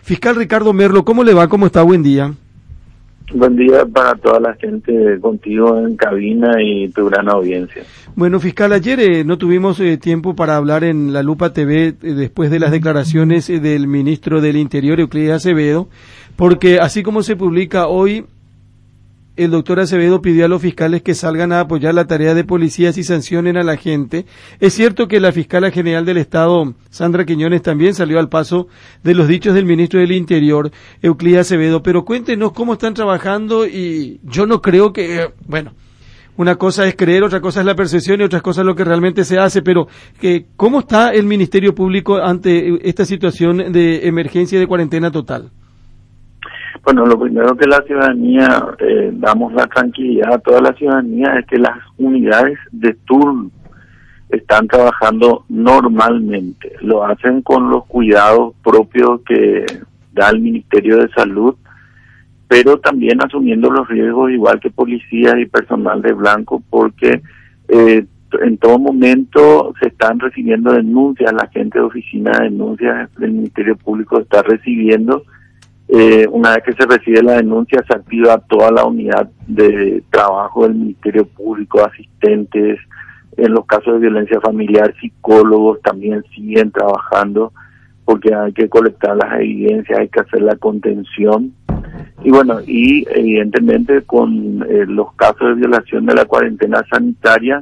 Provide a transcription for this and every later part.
Fiscal Ricardo Merlo, ¿cómo le va? ¿Cómo está? Buen día. Buen día para toda la gente contigo en cabina y tu gran audiencia. Bueno, fiscal, ayer no tuvimos tiempo para hablar en La Lupa TV después de las declaraciones del ministro del Interior, Euclides Acevedo, porque así como se publica hoy, el doctor Acevedo pidió a los fiscales que salgan a apoyar la tarea de policías y sancionen a la gente. Es cierto que la fiscala general del Estado, Sandra Quiñones, también salió al paso de los dichos del ministro del Interior, Euclides Acevedo, pero cuéntenos cómo están trabajando y yo no creo que, una cosa es creer, otra cosa es la percepción y otra cosa es lo que realmente se hace, pero ¿cómo está el Ministerio Público ante esta situación de emergencia y de cuarentena total? Bueno, lo primero que la ciudadanía, damos la tranquilidad a toda la ciudadanía es que las unidades de turno están trabajando normalmente. Lo hacen con los cuidados propios que da el Ministerio de Salud, pero también asumiendo los riesgos igual que policías y personal de blanco, porque en todo momento se están recibiendo denuncias, la gente de oficina de denuncias del Ministerio Público está recibiendo. Una vez que se recibe la denuncia, se activa toda la unidad de trabajo del Ministerio Público, asistentes, en los casos de violencia familiar, psicólogos también siguen trabajando, porque hay que colectar las evidencias, hay que hacer la contención. Y bueno, y evidentemente con los casos de violación de la cuarentena sanitaria,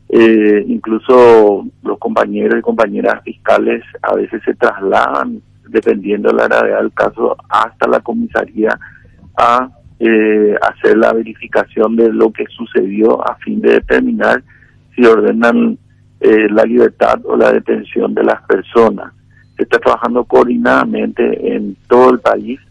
incluso los compañeros y compañeras fiscales a veces se trasladan, dependiendo de la gravedad del caso, hasta la comisaría a hacer la verificación de lo que sucedió a fin de determinar si ordenan la libertad o la detención de las personas. Se está trabajando coordinadamente en todo el país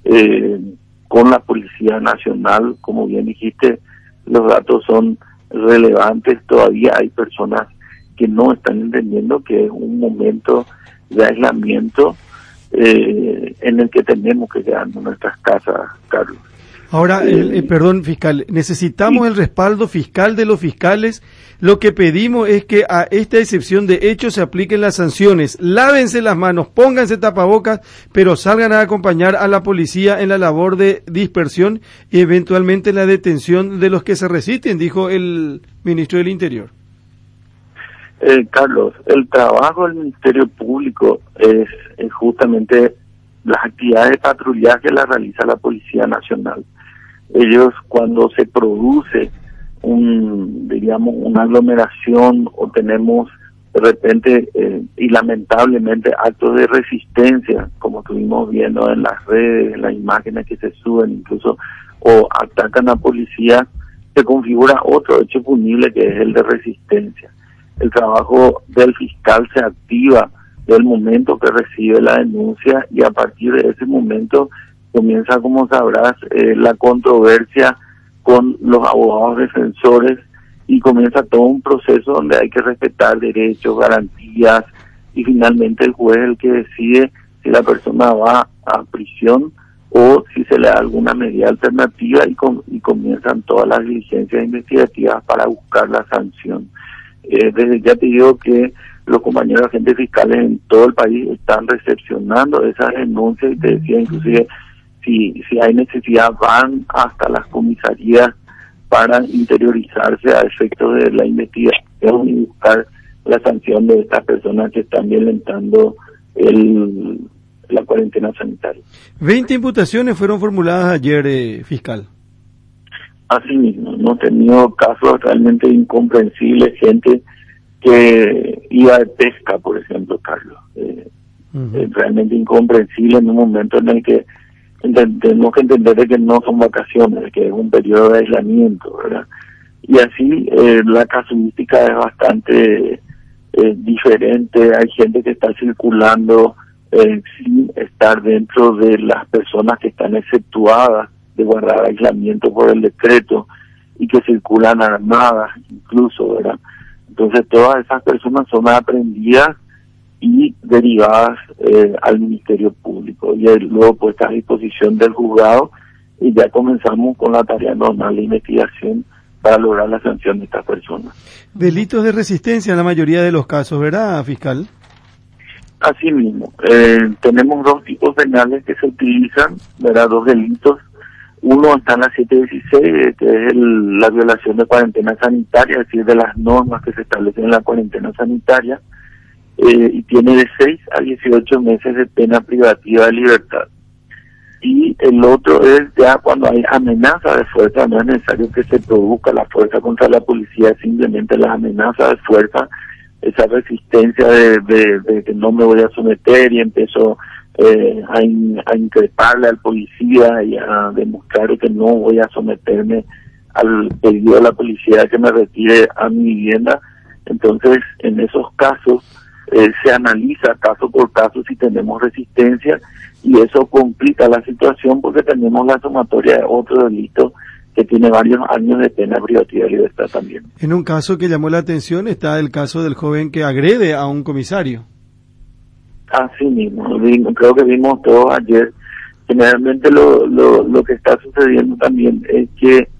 con la Policía Nacional. Como bien dijiste, los datos son relevantes. Todavía hay personas que no están entendiendo que es un momento de aislamiento en el que tenemos que quedarnos en nuestras casas, Carlos. Ahora, perdón, fiscal, necesitamos el respaldo fiscal de los fiscales. Lo que pedimos es que a esta excepción de hechos se apliquen las sanciones. Lávense las manos, pónganse tapabocas, pero salgan a acompañar a la policía en la labor de dispersión y eventualmente la detención de los que se resisten, dijo el ministro del Interior. Carlos, el trabajo del Ministerio Público es justamente las actividades de patrullaje las realiza la Policía Nacional. Ellos, cuando se produce una aglomeración o tenemos de repente y lamentablemente actos de resistencia, como estuvimos viendo en las redes, en las imágenes que se suben incluso, o atacan a policía, se configura otro hecho punible que es el de resistencia. El trabajo del fiscal se activa del momento que recibe la denuncia y a partir de ese momento comienza, como sabrás, la controversia con los abogados defensores y comienza todo un proceso donde hay que respetar derechos, garantías y finalmente el juez es el que decide si la persona va a prisión o si se le da alguna medida alternativa y comienzan todas las diligencias investigativas para buscar la sanción. Desde ya te digo que los compañeros agentes fiscales en todo el país están recepcionando esas denuncias y te decía inclusive si hay necesidad van hasta las comisarías para interiorizarse a efectos de la investigación y buscar la sanción de estas personas que están violentando la cuarentena sanitaria. 20 imputaciones fueron formuladas ayer, fiscal. Así mismo, hemos tenido casos realmente incomprensibles, gente que iba de pesca, por ejemplo, Carlos. Realmente incomprensible en un momento en el que tenemos que entender de que no son vacaciones, que es un periodo de aislamiento, ¿verdad? Y así la casuística es bastante diferente. Hay gente que está circulando sin estar dentro de las personas que están exceptuadas de guardar aislamiento por el decreto y que circulan armadas incluso, ¿verdad? Entonces todas esas personas son aprendidas y derivadas al Ministerio Público y luego puestas a disposición del juzgado y ya comenzamos con la tarea normal de investigación para lograr la sanción de estas personas. Delitos de resistencia en la mayoría de los casos, ¿verdad, fiscal? Así mismo, tenemos dos tipos penales que se utilizan, ¿verdad? Dos delitos. Uno está en la 716, que es la violación de cuarentena sanitaria, es decir, de las normas que se establecen en la cuarentena sanitaria, y tiene de 6 a 18 meses de pena privativa de libertad. Y el otro es ya cuando hay amenaza de fuerza, no es necesario que se produzca la fuerza contra la policía, simplemente la amenaza de fuerza, esa resistencia de que no me voy a someter y empiezo a increparle al policía y a demostrar que no voy a someterme al pedido de la policía que me retire a mi vivienda. Entonces, en esos casos se analiza caso por caso si tenemos resistencia, y eso complica la situación porque tenemos la sumatoria de otro delito que tiene varios años de pena privativa de libertad también. En un caso que llamó la atención está el caso del joven que agrede a un comisario. Así mismo, creo que vimos todos ayer. Generalmente lo que está sucediendo también es que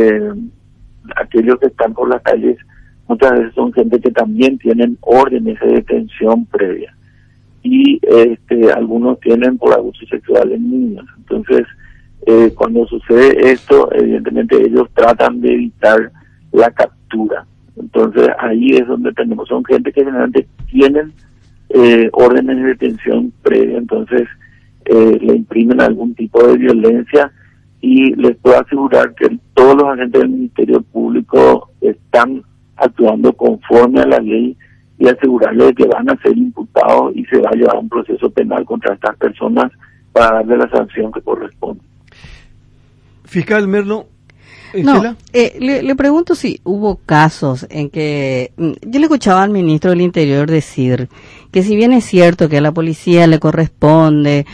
aquellos que están por las calles muchas veces son gente que también tienen órdenes de detención previa, y algunos tienen por abuso sexual en niños. Entonces, cuando sucede esto, evidentemente ellos tratan de evitar la captura. Entonces ahí es donde son gente que generalmente tienen órdenes de detención previa, entonces le imprimen algún tipo de violencia, y les puedo asegurar que todos los agentes del Ministerio Público están actuando conforme a la ley, y asegurarles de que van a ser imputados y se va a llevar un proceso penal contra estas personas para darle la sanción que corresponde. Fiscal Merlo, no, le pregunto si hubo casos en que yo le escuchaba al ministro del Interior decir que si bien es cierto que a la policía le corresponde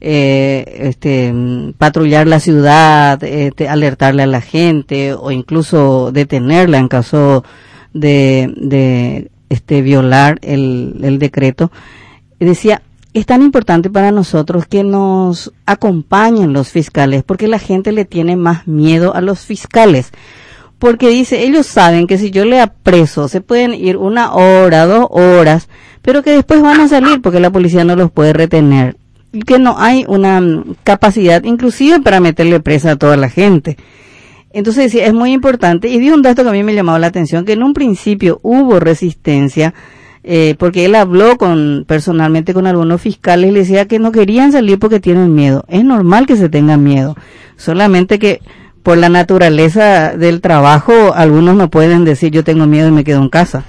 patrullar la ciudad, alertarle a la gente o incluso detenerla en caso de violar el decreto, decía, es tan importante para nosotros que nos acompañen los fiscales, porque la gente le tiene más miedo a los fiscales, porque dice, ellos saben que si yo le apreso, se pueden ir 1 hora, 2 horas, pero que después van a salir porque la policía no los puede retener, y que no hay una capacidad inclusive para meterle presa a toda la gente. Entonces decía, es muy importante, y dio un dato que a mí me llamaba la atención, que en un principio hubo resistencia, porque él habló personalmente con algunos fiscales y le decía que no querían salir porque tienen miedo. Es normal que se tengan miedo, solamente que por la naturaleza del trabajo algunos no pueden decir yo tengo miedo y me quedo en casa.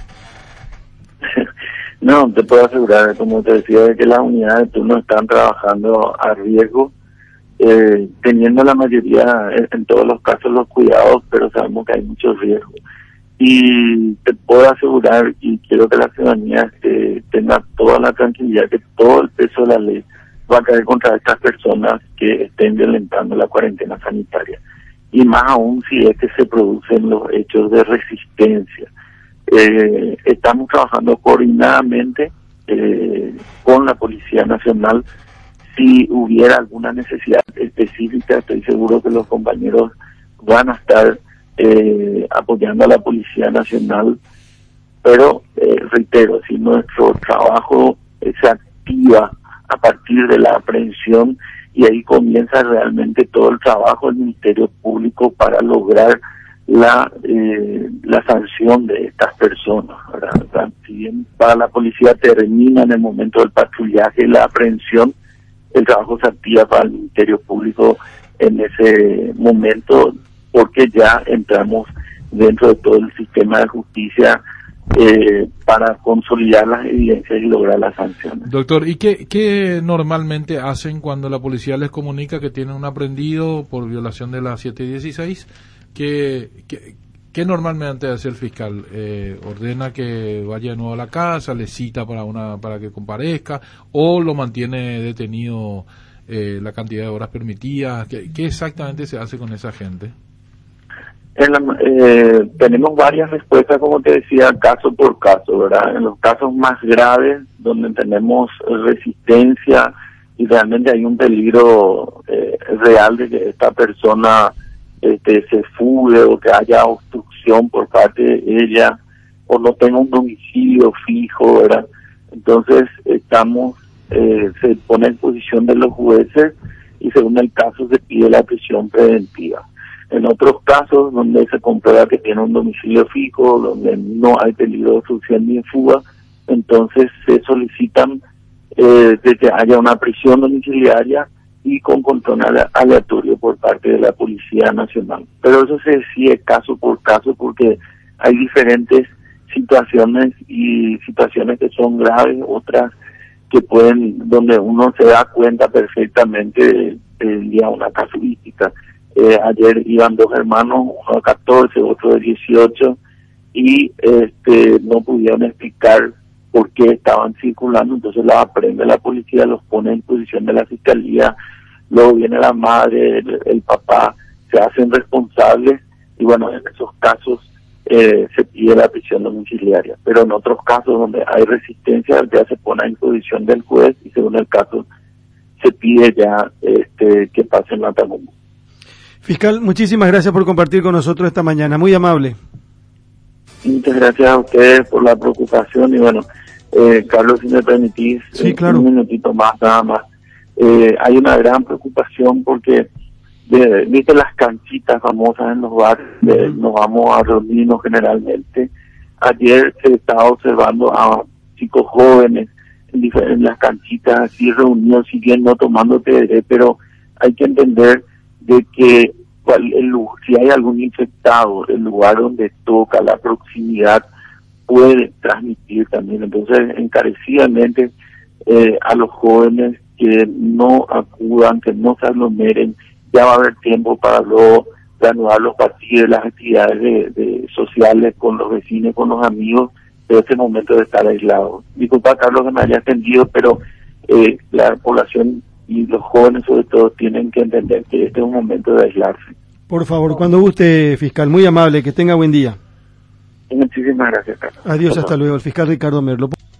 No, te puedo asegurar, como te decía, de que las unidades de turno están trabajando a riesgo, teniendo la mayoría, en todos los casos, los cuidados, pero sabemos que hay muchos riesgos. Y te puedo asegurar, y quiero que la ciudadanía tenga toda la tranquilidad, que todo el peso de la ley va a caer contra estas personas que estén violentando la cuarentena sanitaria. Y más aún si es que se producen los hechos de resistencia. Estamos trabajando coordinadamente con la Policía Nacional. Si hubiera alguna necesidad específica, estoy seguro que los compañeros van a estar apoyando a la Policía Nacional, pero reitero, si nuestro trabajo se activa a partir de la aprehensión, y ahí comienza realmente todo el trabajo del Ministerio Público para lograr la sanción de estas personas, ¿verdad? Si bien para la policía termina en el momento del patrullaje y la aprehensión, el trabajo se activa para el Ministerio Público en ese momento, porque ya entramos dentro de todo el sistema de justicia para consolidar las evidencias y lograr las sanciones. Doctor, ¿y qué normalmente hacen cuando la policía les comunica que tienen un aprehendido por violación de la 716? ¿Qué normalmente hace el fiscal? ¿Ordena que vaya de nuevo a la casa, le cita para que comparezca, o lo mantiene detenido la cantidad de horas permitidas? ¿Qué exactamente se hace con esa gente? Tenemos varias respuestas, como te decía, caso por caso, ¿verdad? En los casos más graves, donde tenemos resistencia y realmente hay un peligro real de que esta persona se fugue, o que haya obstrucción por parte de ella, o no tenga un domicilio fijo, ¿verdad? Entonces se pone en posición de los jueces y según el caso se pide la prisión preventiva. En otros casos donde se comprueba que tiene un domicilio fijo, donde no hay peligro de obstrucción ni de fuga, entonces se solicitan de que haya una prisión domiciliaria y con control aleatorio por parte de la Policía Nacional. Pero eso se decide caso por caso porque hay diferentes situaciones y situaciones que son graves, otras que donde uno se da cuenta perfectamente de una casuística. Ayer iban dos hermanos, uno de 14, otro de 18, y no pudieron explicar por qué estaban circulando, entonces los aprende la policía, los pone en posición de la fiscalía, luego viene la madre, el papá, se hacen responsables, y bueno, en esos casos se pide la prisión domiciliaria, pero en otros casos donde hay resistencia ya se pone a disposición del juez y según el caso se pide ya que pase en la Tacumbo. Fiscal, muchísimas gracias por compartir con nosotros esta mañana, muy amable. Muchas gracias a ustedes por la preocupación y bueno, Carlos, si me permitís, sí, claro. Un minutito más, nada más. Hay una gran preocupación porque viste las canchitas famosas en los bares, nos vamos a reunirnos generalmente. Ayer se estaba observando a chicos jóvenes en las canchitas así reunidos, siguiendo tomando té, pero hay que entender de que si hay algún infectado, el lugar donde toca, la proximidad puede transmitir también. Entonces, encarecidamente a los jóvenes que no acudan, que no se aglomeren, ya va a haber tiempo para luego reanudar los partidos, las actividades sociales con los vecinos, con los amigos, de este momento de estar aislados. Disculpa, Carlos, que me haya atendido, pero la población y los jóvenes sobre todo tienen que entender que este es un momento de aislarse. Por favor, cuando guste, fiscal, muy amable, que tenga buen día. Muchísimas gracias, Carlos. Adiós, hasta luego. El fiscal Ricardo Merlo.